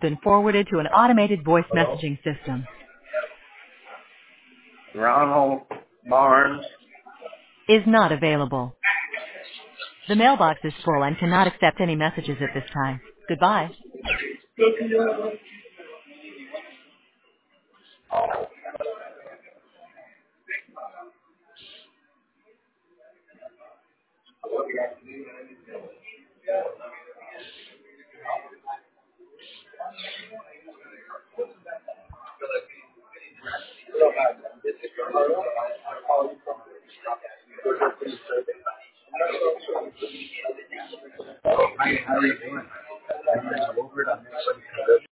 been forwarded to an automated voice messaging system. Ronald Barnes. Is not available. The mailbox is full and cannot accept any messages at this time. Goodbye. How are you doing?